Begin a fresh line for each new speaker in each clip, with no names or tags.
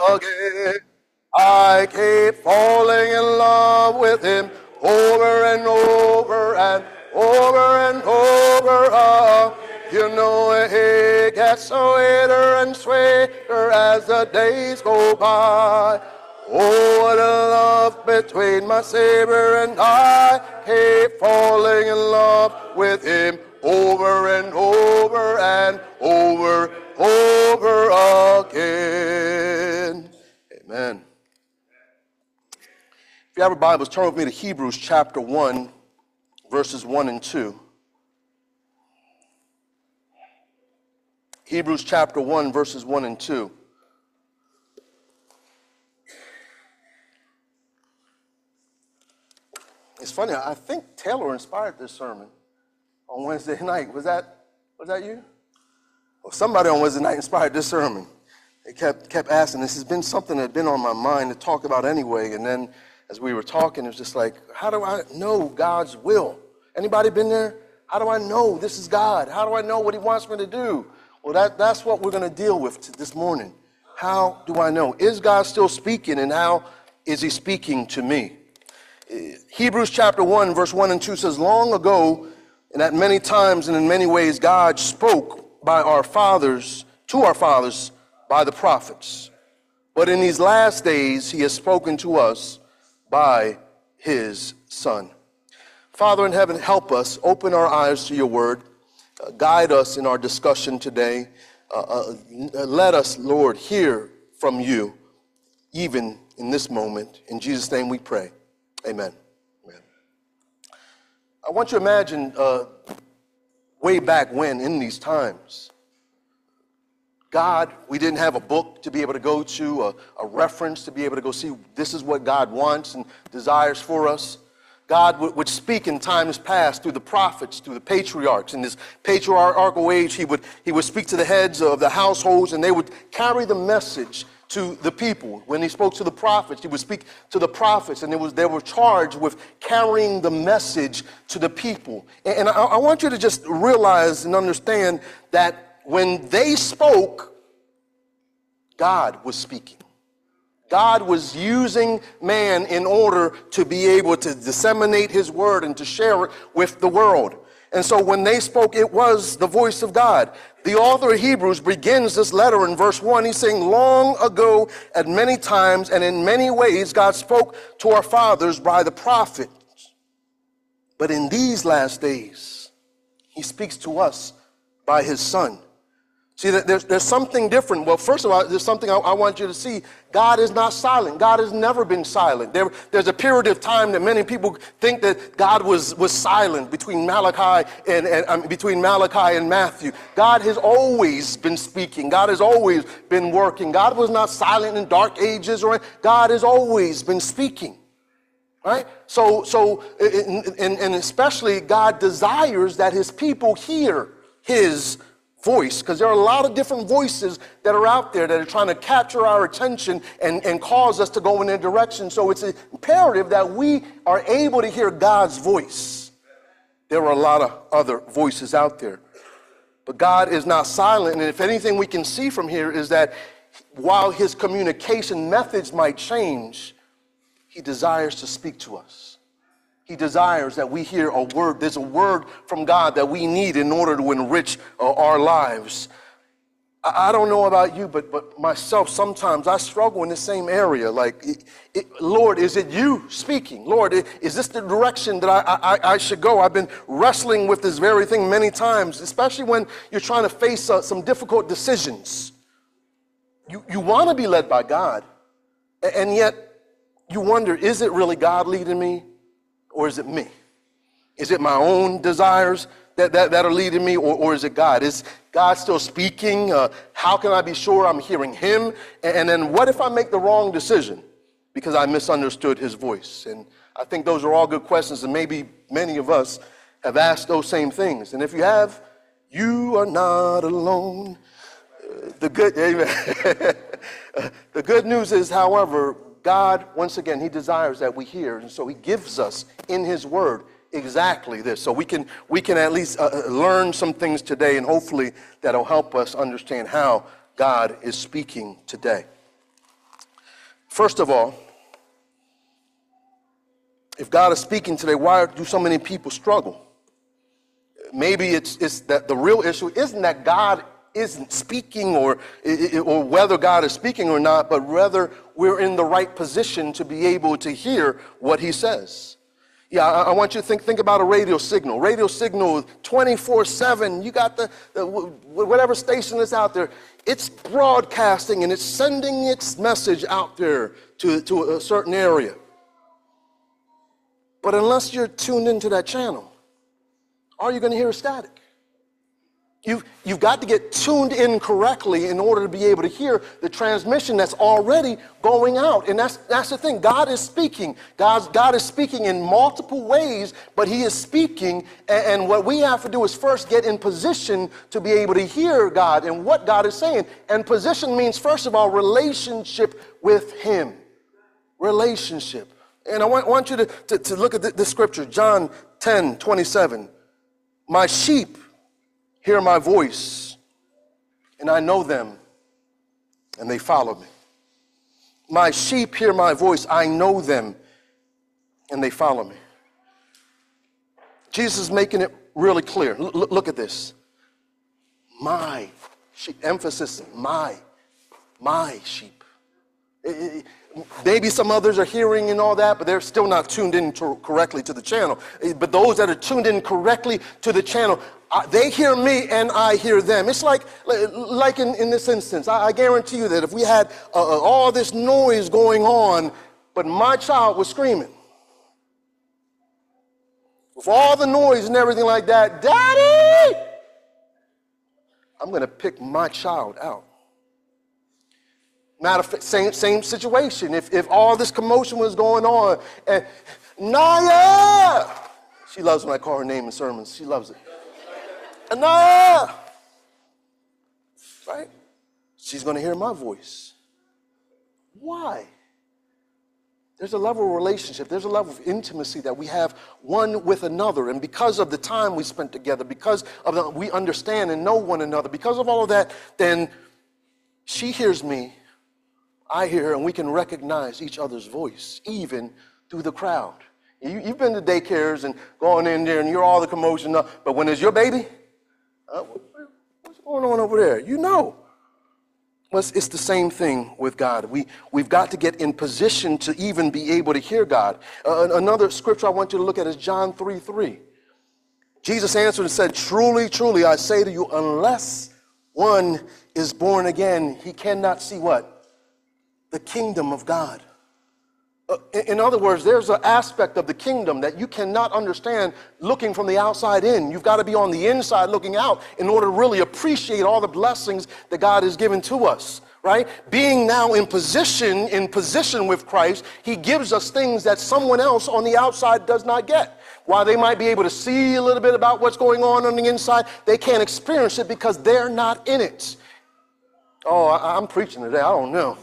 again. I keep falling in love with him over and over and over and over. You know it gets sweeter and sweeter as the days go by. Oh, what a love between my Savior and I. Keep falling in love with him over and over and over again. Amen. If you have your Bibles, turn with me to Hebrews chapter 1, verses 1 and 2. Hebrews chapter 1, verses 1 and 2. It's funny, I think Taylor inspired this sermon on Wednesday night. Was that you? Well, somebody on Wednesday night inspired this sermon. They kept asking. This has been something that had been on my mind to talk about anyway. And then as we were talking, it was just like, how do I know God's will? Anybody been there? How do I know this is God? How do I know what he wants me to do? Well, that's what we're going to deal with this morning. How do I know? Is God still speaking, and how is he speaking to me? Hebrews chapter 1, verse 1 and 2 says, long ago, and at many times and in many ways, God spoke to our fathers by the prophets. But in these last days, he has spoken to us by his Son. Father in heaven, help us, open our eyes to your word, guide us in our discussion today. Let us, Lord, hear from you, even in this moment. In Jesus' name we pray. Amen. Amen. I want you to imagine way back when, in these times, God, we didn't have a book to be able to go to, a reference to be able to go see this is what God wants and desires for us. God would speak in times past through the prophets, through the patriarchs. In this patriarchal age, he would speak to the heads of the households, and they would carry the message to the people. When he spoke to the prophets, he would speak to the prophets, and they were charged with carrying the message to the people. And I want you to just realize and understand that when they spoke, God was speaking. God was using man in order to be able to disseminate his word and to share it with the world. And so when they spoke, it was the voice of God. The author of Hebrews begins this letter in verse 1. He's saying, long ago, at many times and in many ways, God spoke to our fathers by the prophets. But in these last days, he speaks to us by his Son. See, there's something different. Well, first of all, there's something I want you to see. God is not silent. God has never been silent. There's a period of time that many people think that God was silent between Malachi and between Malachi and Matthew. God has always been speaking. God has always been working. God was not silent in dark ages, or God has always been speaking. Right? So especially God desires that his people hear his voice, because there are a lot of different voices that are out there that are trying to capture our attention and cause us to go in a direction. So it's imperative that we are able to hear God's voice. There are a lot of other voices out there, but God is not silent. And if anything we can see from here is that while his communication methods might change, he desires to speak to us. He desires that we hear a word. There's a word from God that we need in order to enrich our lives. I don't know about you, but myself, sometimes I struggle in the same area. Like, Lord, is it you speaking? Lord, is this the direction that I should go? I've been wrestling with this very thing many times, especially when you're trying to face some difficult decisions. You want to be led by God, and yet you wonder, is it really God leading me? Or is it me? Is it my own desires that are leading me, or is it God? Is God still speaking? How can I be sure I'm hearing him? And then what if I make the wrong decision because I misunderstood his voice? And I think those are all good questions, and maybe many of us have asked those same things. And if you have, you are not alone. The good news is, however, God, once again, he desires that we hear, and so he gives us in his word exactly this. So we can at least learn some things today, and hopefully that'll help us understand how God is speaking today. First of all, if God is speaking today, why do so many people struggle? Maybe it's that the real issue isn't that God isn't speaking or whether God is speaking or not, but whether we're in the right position to be able to hear what he says. Yeah, I want you to think about a radio signal. Radio signal 24/7. You got the whatever station is out there. It's broadcasting and it's sending its message out there to a certain area. But unless you're tuned into that channel, all you're going to hear is static. You've got to get tuned in correctly in order to be able to hear the transmission that's already going out. And that's the thing. God is speaking. God is speaking in multiple ways, but he is speaking. And what we have to do is first get in position to be able to hear God and what God is saying. And position means, first of all, relationship with him. Relationship. And I want you to look at the scripture, John 10:27. My sheep hear my voice, and I know them, and they follow me. My sheep hear my voice, I know them, and they follow me. Jesus is making it really clear. Look at this. My sheep, emphasis, my sheep. Maybe some others are hearing and all that, but they're still not tuned in correctly to the channel. But those that are tuned in correctly to the channel, they hear me and I hear them. It's like in this instance, I guarantee you that if we had all this noise going on, but my child was screaming, with all the noise and everything like that, Daddy, I'm going to pick my child out. Matter of fact, same situation. If all this commotion was going on, and Naya, she loves when I call her name in sermons. She loves it. Naya, right? She's going to hear my voice. Why? There's a level of relationship. There's a level of intimacy that we have one with another. And because of the time we spent together, because of we understand and know one another, because of all of that, then she hears me, I hear her, and we can recognize each other's voice, even through the crowd. You've been to daycares and going in there and you're all the commotion, but when it's your baby, what's going on over there? You know. Well, it's the same thing with God. We've got to get in position to even be able to hear God. Another scripture I want you to look at is John 3:3. Jesus answered and said, truly, truly, I say to you, unless one is born again, he cannot see what? The kingdom of God. In other words, there's an aspect of the kingdom that you cannot understand looking from the outside in. You've got to be on the inside looking out in order to really appreciate all the blessings that God has given to us, right? Being now in position with Christ, he gives us things that someone else on the outside does not get. While they might be able to see a little bit about what's going on the inside, they can't experience it because they're not in it. Oh, I'm preaching today. I don't know.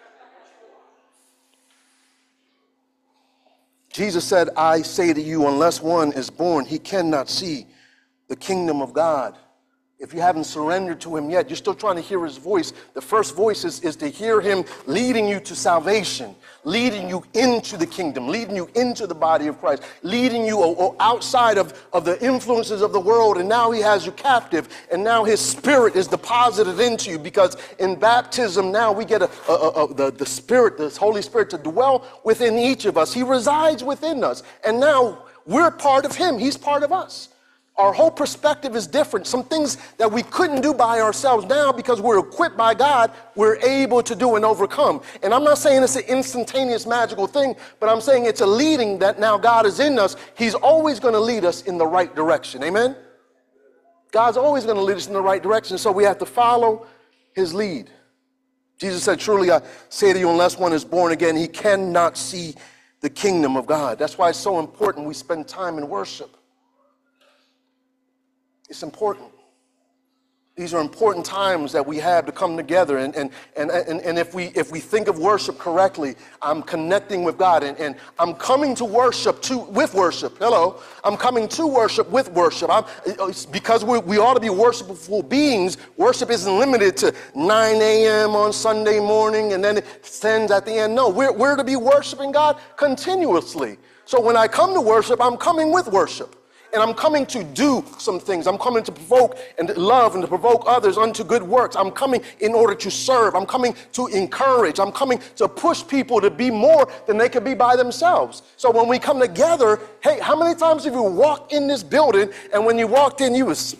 Jesus said, I say to you, unless one is born, he cannot see the kingdom of God. If you haven't surrendered to him yet, you're still trying to hear his voice. The first voice is to hear him leading you to salvation, leading you into the kingdom, leading you into the body of Christ, leading you outside of the influences of the world. And now he has you captive, and now his spirit is deposited into you, because in baptism now we get the spirit, the Holy Spirit, to dwell within each of us. He resides within us, and now we're part of him. He's part of us. Our whole perspective is different. Some things that we couldn't do by ourselves now, because we're equipped by God, we're able to do and overcome. And I'm not saying it's an instantaneous magical thing, but I'm saying it's a leading that now God is in us. He's always going to lead us in the right direction. Amen? God's always going to lead us in the right direction, so we have to follow his lead. Jesus said, truly I say to you, unless one is born again, he cannot see the kingdom of God. That's why it's so important we spend time in worship. It's important. These are important times that we have to come together. And if we think of worship correctly, I'm connecting with God. And I'm coming to worship with worship. Hello. I'm coming to worship with worship. Because we ought to be worshipful beings. Worship isn't limited to 9 a.m. on Sunday morning and then it ends at the end. No, we're to be worshiping God continuously. So when I come to worship, I'm coming with worship. And I'm coming to do some things. I'm coming to provoke and to love and to provoke others unto good works. I'm coming in order to serve. I'm coming to encourage. I'm coming to push people to be more than they could be by themselves. So when we come together, hey, how many times have you walked in this building and when you walked in, you was,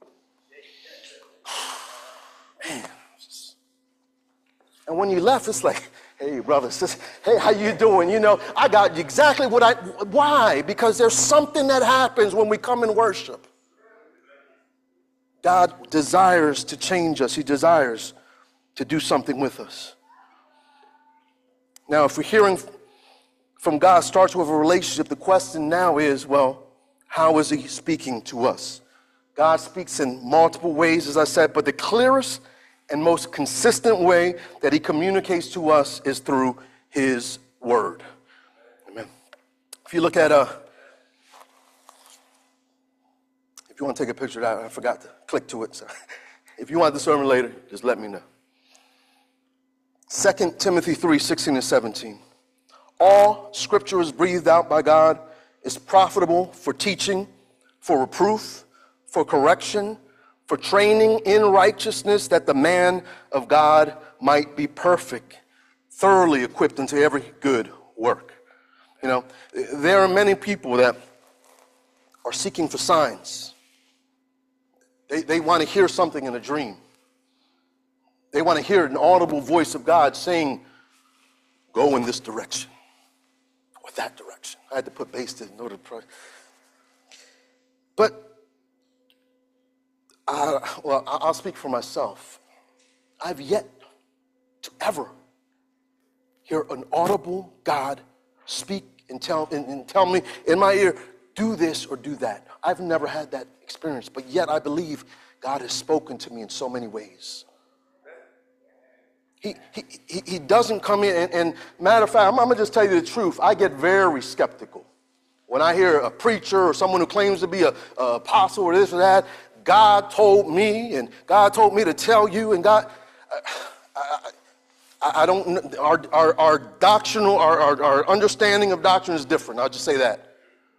man. And when you left, it's like, hey, brother, sister, hey, how you doing? You know, I got exactly why? Because there's something that happens when we come and worship. God desires to change us. He desires to do something with us. Now, if we're hearing from God starts with a relationship, the question now is, well, how is he speaking to us? God speaks in multiple ways, as I said, but the clearest and most consistent way that he communicates to us is through his word. Amen. If you look at, if you want to take a picture of that, I forgot to click to it. So if you want the sermon later, just let me know. 2 Timothy 3:16-17. All scripture is breathed out by God, is profitable for teaching, for reproof, for correction, for training in righteousness, that the man of God might be perfect, thoroughly equipped unto every good work. You know, there are many people that are seeking for signs. They want to hear something in a dream. They want to hear an audible voice of God saying, go in this direction or that direction. I had to put base to know the price. But I'll speak for myself. I've yet to ever hear an audible God speak and tell me in my ear, do this or do that. I've never had that experience, but yet I believe God has spoken to me in so many ways. He doesn't come in, and matter of fact, I'm going to just tell you the truth. I get very skeptical when I hear a preacher or someone who claims to be an apostle or this or that. God told me, and God told me to tell you, and God, I don't, our doctrinal, our understanding of doctrine is different. I'll just say that.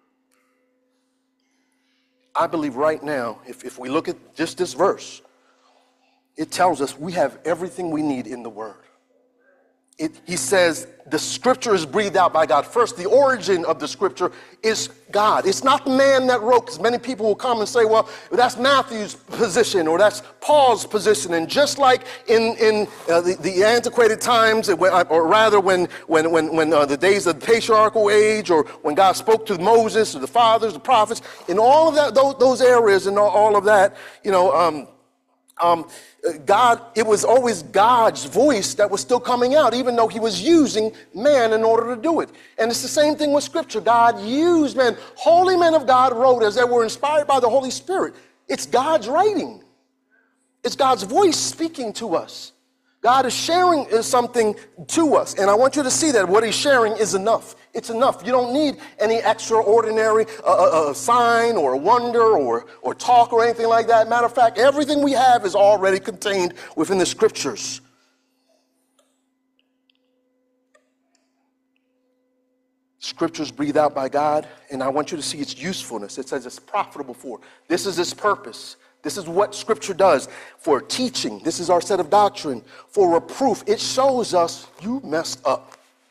I believe right now, if we look at just this verse, it tells us we have everything we need in the Word. He says the scripture is breathed out by God. First, the origin of the scripture is God. It's not the man that wrote, because many people will come and say, well, that's Matthew's position or that's Paul's position. And just like in the antiquated times, or rather when the days of the patriarchal age, or when God spoke to Moses or the fathers, the prophets, in all of that, those areas and all of that, you know, God, it was always God's voice that was still coming out, even though he was using man in order to do it. And it's the same thing with scripture. God used men. Holy men of God wrote as they were inspired by the Holy Spirit. It's God's writing. It's God's voice speaking to us. God is sharing something to us. And I want you to see that what he's sharing is enough. It's enough. You don't need any extraordinary sign or wonder or talk or anything like that. Matter of fact, everything we have is already contained within the scriptures. Scriptures breathed out by God, and I want you to see its usefulness. It says it's profitable for. This is its purpose. This is what scripture does for teaching. This is our set of doctrine. For reproof, it shows us you messed up.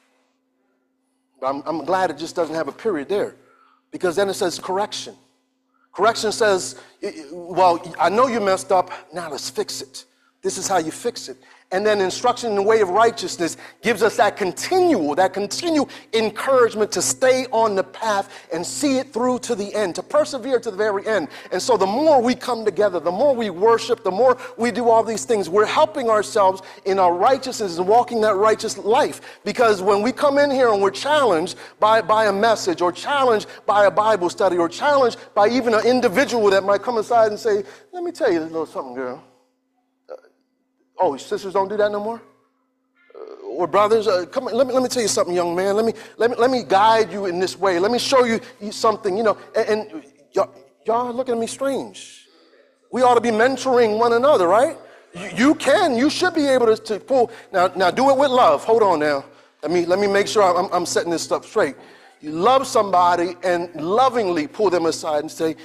I'm glad it just doesn't have a period there, because then it says correction. Correction says, well, I know you messed up. Now let's fix it. This is how you fix it. And then instruction in the way of righteousness gives us that continual encouragement to stay on the path and see it through to the end, to persevere to the very end. And so the more we come together, the more we worship, the more we do all these things, we're helping ourselves in our righteousness and walking that righteous life. Because when we come in here and we're challenged by a message, or challenged by a Bible study, or challenged by even an individual that might come aside and say, let me tell you a little something, girl. Oh, sisters don't do that no more? Or brothers, come on, let me tell you something, young man. Let me guide you in this way. Let me show you something, and y'all are looking at me strange. We ought to be mentoring one another, right? You should be able to pull. Now do it with love. Hold on now. Let me make sure I'm setting this stuff straight. You love somebody and lovingly pull them aside and say, you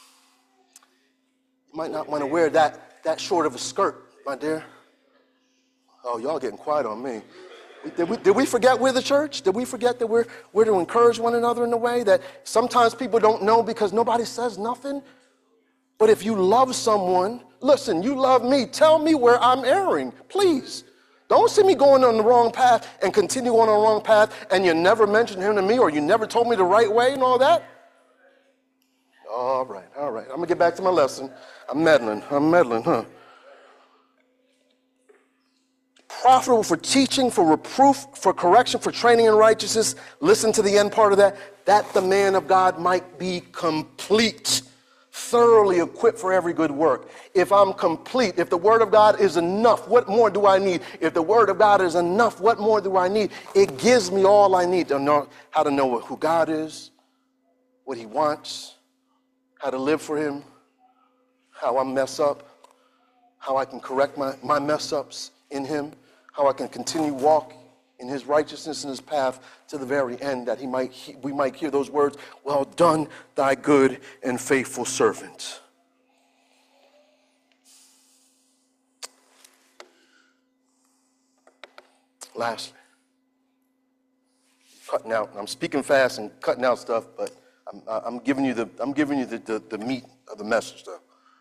might not want to wear that short of a skirt, my dear. Oh, y'all getting quiet on me. Did we forget we're the church? Did we forget that we're to encourage one another in a way that sometimes people don't know because nobody says nothing? But if you love someone, listen, you love me, tell me where I'm erring, please. Don't see me going on the wrong path and continue on the wrong path and you never mentioned him to me or you never told me the right way and all that. All right. I'm going to get back to my lesson. I'm meddling, huh? Profitable for teaching, for reproof, for correction, for training in righteousness. Listen to the end part of that the man of God might be complete, thoroughly equipped for every good work. If I'm complete, if the word of God is enough, what more do I need? If the word of God is enough, what more do I need? It gives me all I need to know how to know who God is, what he wants, how to live for him, how I mess up, how I can correct my mess ups in him, how I can continue walk in his righteousness and his path to the very end, that we might hear those words, well done, thy good and faithful servant. Lastly, cutting out. I'm speaking fast and cutting out stuff, but I'm giving you the meat of the message, though.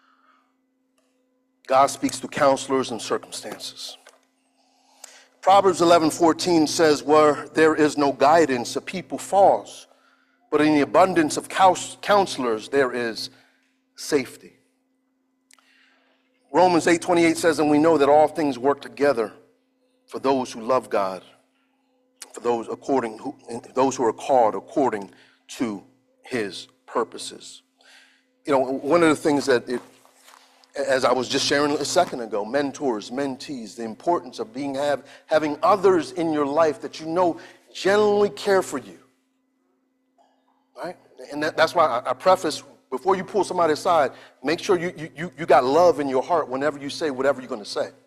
God speaks to counselors and circumstances. Proverbs 11:14 says, where there is no guidance, a people falls, but in the abundance of counselors, there is safety. Romans 8:28 says, and we know that all things work together for those who love God, for those who are called according to his purposes. One of the things that as I was just sharing a second ago, mentors, mentees, the importance of having others in your life that you know genuinely care for you, right? And that's why I preface, before you pull somebody aside, make sure you got love in your heart whenever you say whatever you're going to say.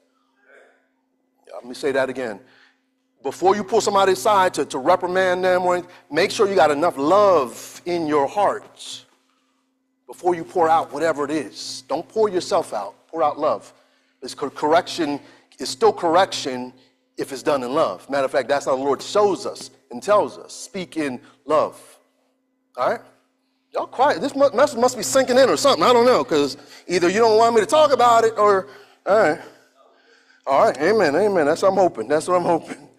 Let me say that again. Before you pull somebody aside to reprimand them or anything, make sure you got enough love in your heart before you pour out whatever it is. Don't pour yourself out. Pour out love. Correction is still correction if it's done in love. Matter of fact, that's how the Lord shows us and tells us. Speak in love. All right? Y'all quiet. This message must be sinking in or something. I don't know, because either you don't want me to talk about it or, all right. All right, amen. That's what I'm hoping.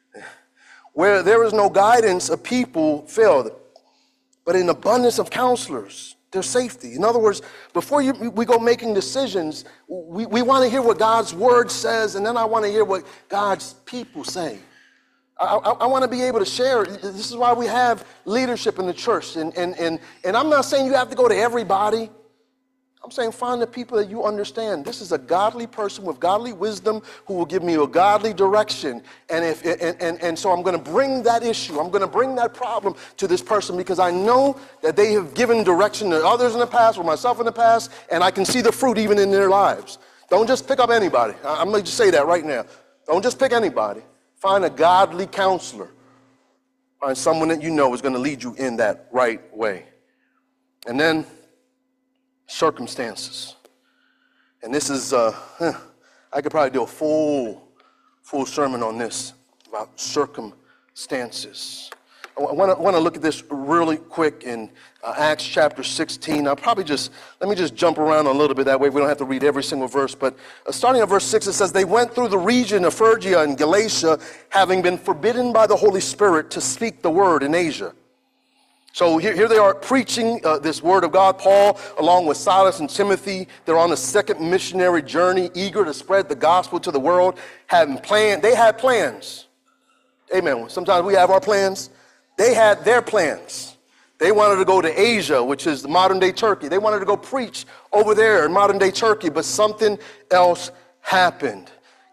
Where there is no guidance, a people fail. But in abundance of counselors, there's safety. In other words, before we go making decisions, we want to hear what God's word says, and then I want to hear what God's people say. I want to be able to share. This is why we have leadership in the church. And I'm not saying you have to go to everybody. I'm saying find the people that you understand. This is a godly person with godly wisdom who will give me a godly direction. And so I'm going to bring that issue. I'm going to bring that problem to this person because I know that they have given direction to others in the past or myself in the past, and I can see the fruit even in their lives. Don't just pick up anybody. I'm going to just say that right now. Don't just pick anybody. Find a godly counselor. Find someone that you know is going to lead you in that right way. And then circumstances. And this is, I could probably do a full sermon on this, about circumstances. I want to look at this really quick in Acts chapter 16. Let me just jump around a little bit, that way we don't have to read every single verse. But starting at verse 6, it says, they went through the region of Phrygia and Galatia, having been forbidden by the Holy Spirit to speak the word in Asia. So here they are preaching this word of God. Paul, along with Silas and Timothy, they're on a second missionary journey, eager to spread the gospel to the world. They had plans. Amen. Sometimes we have our plans. They had their plans. They wanted to go to Asia, which is the modern-day Turkey. They wanted to go preach over there in modern-day Turkey, but something else happened.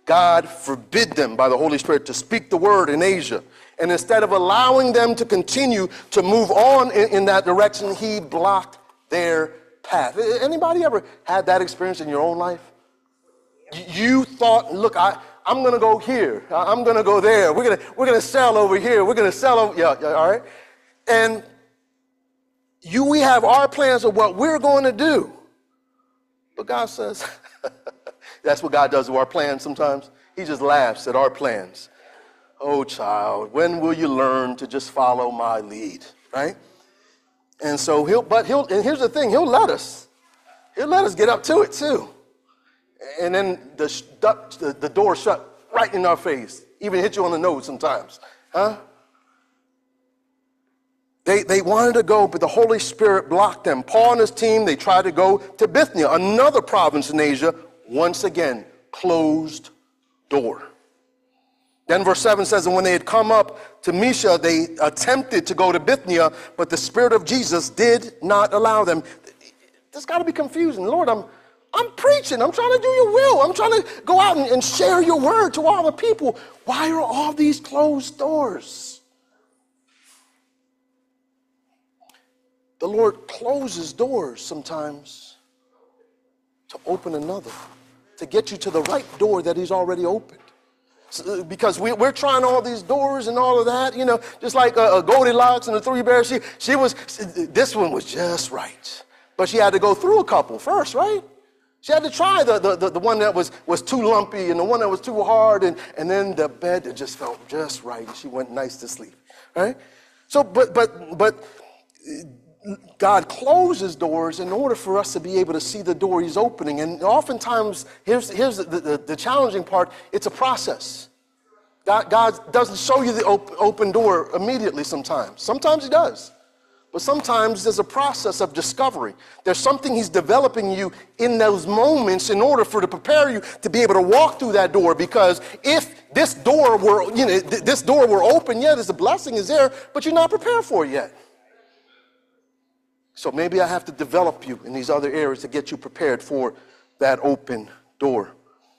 God forbid them by the Holy Spirit to speak the word in Asia. And instead of allowing them to continue to move on in that direction, he blocked their path. Anybody ever had that experience in your own life? You thought, look, I'm going to go here. I'm going to go there. We're going to sell over here. We're going to sell over, yeah, all right? And we have our plans of what we're going to do. But God says, that's what God does with our plans sometimes. He just laughs at our plans. Oh, child, when will you learn to just follow my lead, right? And so and here's the thing, he'll let us get up to it too. And then the door shut right in our face, even hit you on the nose sometimes, huh? They wanted to go, but the Holy Spirit blocked them. Paul and his team, they tried to go to Bithynia, another province in Asia. Once again, closed door. Then verse 7 says, and when they had come up to Mysia, they attempted to go to Bithynia, but the Spirit of Jesus did not allow them. This got to be confusing. Lord, I'm preaching. I'm trying to do your will. I'm trying to go out and share your word to all the people. Why are all these closed doors? The Lord closes doors sometimes to open another, to get you to the right door that he's already opened. So, because we're trying all these doors and all of that, you know, just like Goldilocks and the Three Bears. This one was just right. But she had to go through a couple first, right? She had to try the one that was too lumpy and the one that was too hard, and then the bed that just felt just right, and she went nice to sleep, right? So, but God closes doors in order for us to be able to see the door he's opening. And oftentimes, here's the challenging part, it's a process. God doesn't show you the open door immediately sometimes. Sometimes he does. But sometimes there's a process of discovery. There's something he's developing you in those moments in order to prepare you to be able to walk through that door. Because if this door were open, yeah, there's a blessing is there, but you're not prepared for it yet. So maybe I have to develop you in these other areas to get you prepared for that open door.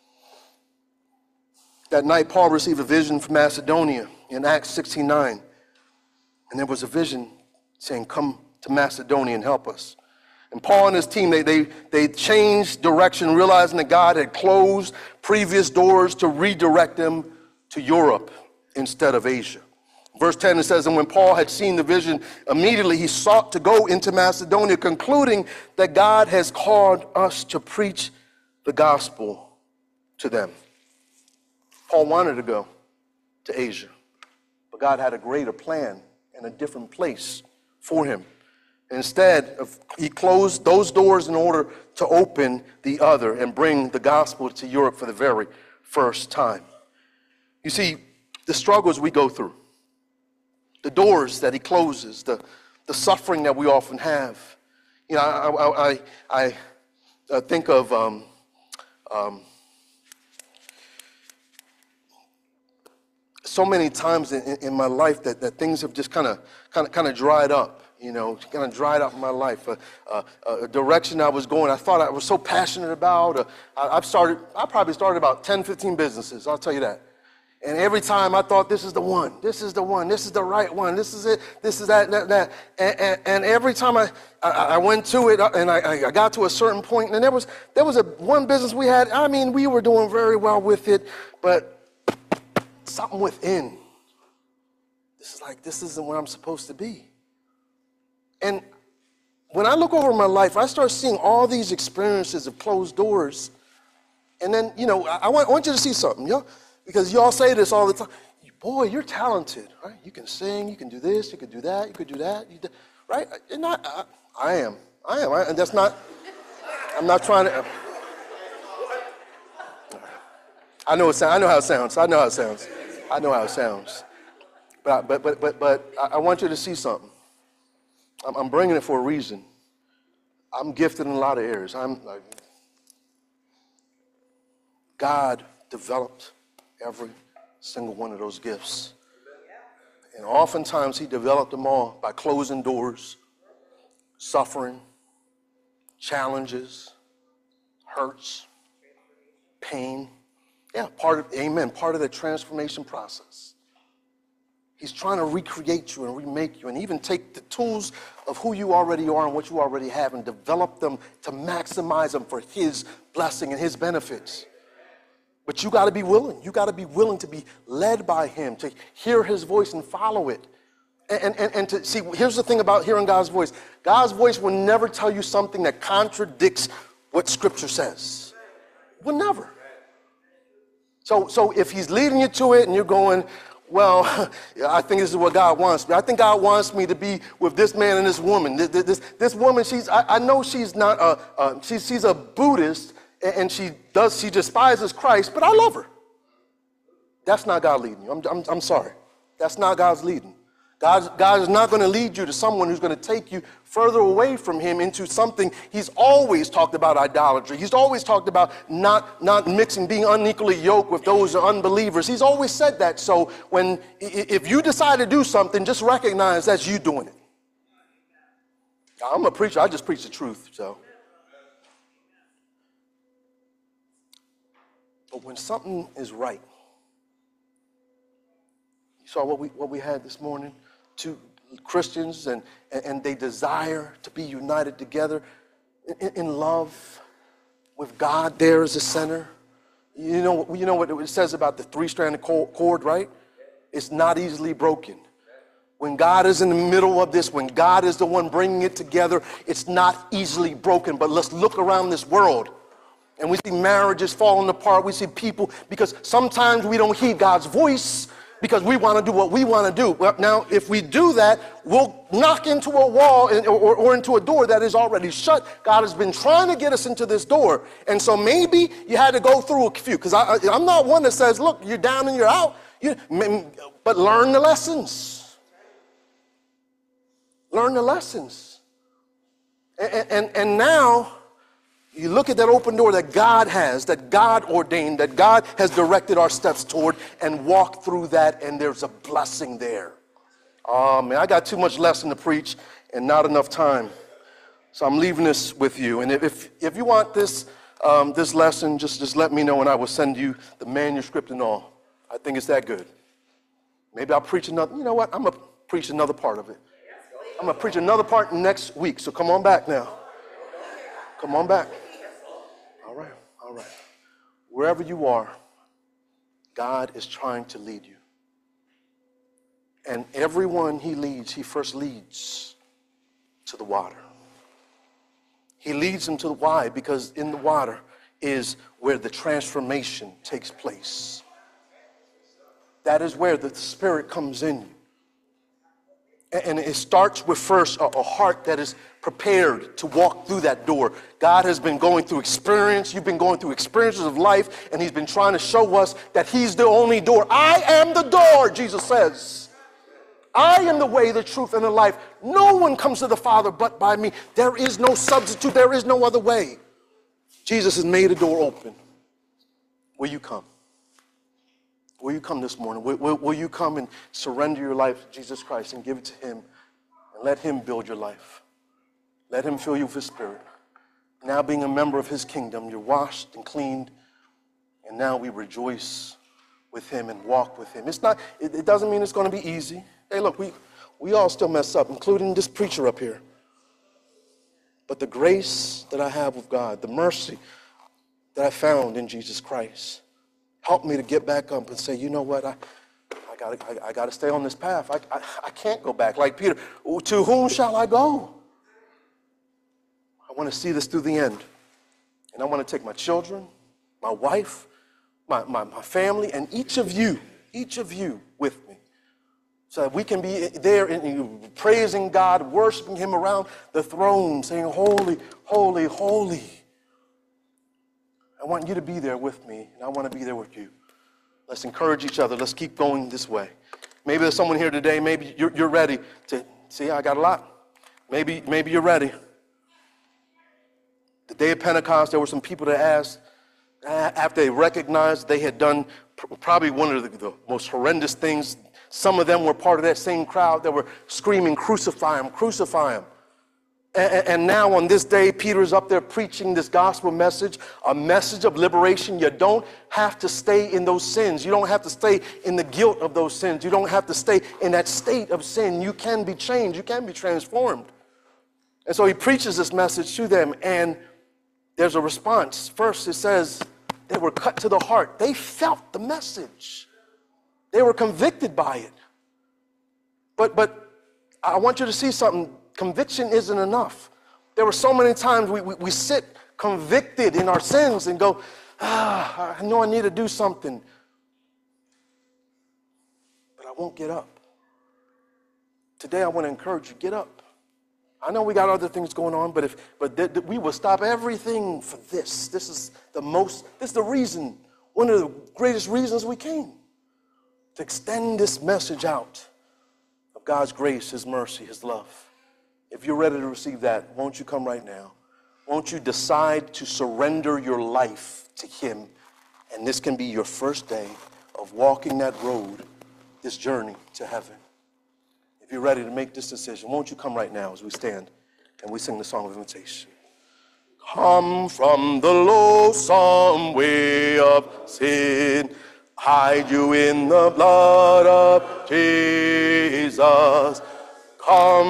That night, Paul received a vision from Macedonia in Acts 16:9. And there was a vision saying, come to Macedonia and help us. And Paul and his team, they changed direction, realizing that God had closed previous doors to redirect them to Europe instead of Asia. Verse 10, it says, and when Paul had seen the vision, immediately he sought to go into Macedonia, concluding that God has called us to preach the gospel to them. Paul wanted to go to Asia, but God had a greater plan and a different place for him. Instead, he closed those doors in order to open the other and bring the gospel to Europe for the very first time. You see, the struggles we go through, the doors that he closes, the suffering that we often have. You know, I think of so many times in my life that things have just kind of dried up. You know, kind of dried up in my life. A direction I was going, I thought I was so passionate about. I probably started about 10, 15 businesses. I'll tell you that. And every time I thought, this is the one, this is the one, this is the right one, this is it, this is that. And every time I went to it and I got to a certain point, and there was one business we had, I mean, we were doing very well with it, but something within, this isn't where I'm supposed to be. And when I look over my life, I start seeing all these experiences of closed doors. And then, you know, I want you to see something, you know? Because you all say this all the time. Boy, you're talented, right? You can sing, you can do this, you can do that, you could do that, right? And I am. And that's not, I'm not trying to. I know how it sounds. But I want you to see something. I'm bringing it for a reason. I'm gifted in a lot of areas. God developed every single one of those gifts. And oftentimes he developed them all by closing doors, suffering, challenges, hurts, pain. Yeah, amen, part of the transformation process. He's trying to recreate you and remake you and even take the tools of who you already are and what you already have and develop them to maximize them for his blessing and his benefits. But you got to be willing. You got to be willing to be led by him, to hear his voice and follow it. And to see, here's the thing about hearing God's voice. God's voice will never tell you something that contradicts what Scripture says. Will never. So if he's leading you to it and you're going, well, I think this is what God wants me. I think God wants me to be with this man and this woman. This woman, I know she's not she's a Buddhist and she despises Christ, but I love her. That's not God leading you. I'm sorry. That's not God's leading. God is not going to lead you to someone who's going to take you further away from him into something. He's always talked about idolatry. He's always talked about not mixing, being unequally yoked with those who are unbelievers. He's always said that. So if you decide to do something, just recognize that's you doing it. I'm a preacher. I just preach the truth. So, but when something is right, you saw what we had this morning. Two Christians and they desire to be united together in love with God there as the center. You know what it says about the three-stranded cord, right? It's not easily broken. When God is in the middle of this, when God is the one bringing it together, it's not easily broken. But let's look around this world and we see marriages falling apart. We see people, because sometimes we don't heed God's voice because we want to do what we want to do. Well, now, if we do that, we'll knock into a wall or into a door that is already shut. God has been trying to get us into this door. And so maybe you had to go through a few, because I'm not one that says, look, you're down and you're out. But learn the lessons. Learn the lessons. And now, you look at that open door that God has, that God ordained, that God has directed our steps toward, and walk through that, and there's a blessing there. Oh, man, I got too much lesson to preach and not enough time. So I'm leaving this with you. And if you want this lesson, just let me know, and I will send you the manuscript and all. I think it's that good. Maybe I'll preach another. You know what? I'm going to preach another part of it. I'm going to preach another part next week, so come on back now. Come on back. All right. Wherever you are, God is trying to lead you. And everyone he leads, he first leads to the water. He leads them to the why, because in the water is where the transformation takes place. That is where the Spirit comes in you. And it starts with first a heart that is prepared to walk through that door. God has been going through experience. You've been going through experiences of life, and he's been trying to show us that he's the only door. I am the door, Jesus says. I am the way, the truth, and the life. No one comes to the Father but by me. There is no substitute. There is no other way. Jesus has made a door open. Will you come? Will you come this morning? Will you come and surrender your life to Jesus Christ and give it to him and let him build your life? Let him fill you with his Spirit. Now being a member of his kingdom, you're washed and cleaned, and now we rejoice with him and walk with him. It doesn't mean it's going to be easy. Hey, look, we all still mess up, including this preacher up here. But the grace that I have with God, the mercy that I found in Jesus Christ, helped me to get back up and say, you know what, I got to stay on this path. I can't go back. Like Peter, to whom shall I go? I want to see this through the end. And I want to take my children, my wife, my family, and each of you with me, so that we can be there praising God, worshiping him around the throne, saying, holy, holy, holy. I want you to be there with me, and I want to be there with you. Let's encourage each other. Let's keep going this way. Maybe there's someone here today, maybe you're ready to see, I got a lot. Maybe you're ready. The day of Pentecost, there were some people that asked, after they recognized they had done probably one of the most horrendous things. Some of them were part of that same crowd that were screaming, crucify him, crucify him. And now on this day, Peter is up there preaching this gospel message, a message of liberation. You don't have to stay in those sins. You don't have to stay in the guilt of those sins. You don't have to stay in that state of sin. You can be changed. You can be transformed. And so he preaches this message to them, and there's a response. First, it says they were cut to the heart. They felt the message. They were convicted by it. But I want you to see something. Conviction isn't enough. There were so many times we sit convicted in our sins and go, I know I need to do something, but I won't get up. Today I want to encourage you, get up. I know we got other things going on, but we will stop everything for this. This is the reason, one of the greatest reasons we came, to extend this message out of God's grace, His mercy, His love. If you're ready to receive that, won't you come right now? Won't you decide to surrender your life to Him? And this can be your first day of walking that road, this journey to heaven. If you're ready to make this decision, won't you come right now as we stand and we sing the song of invitation? Come from the loathsome way of sin, hide you in the blood of Jesus. Come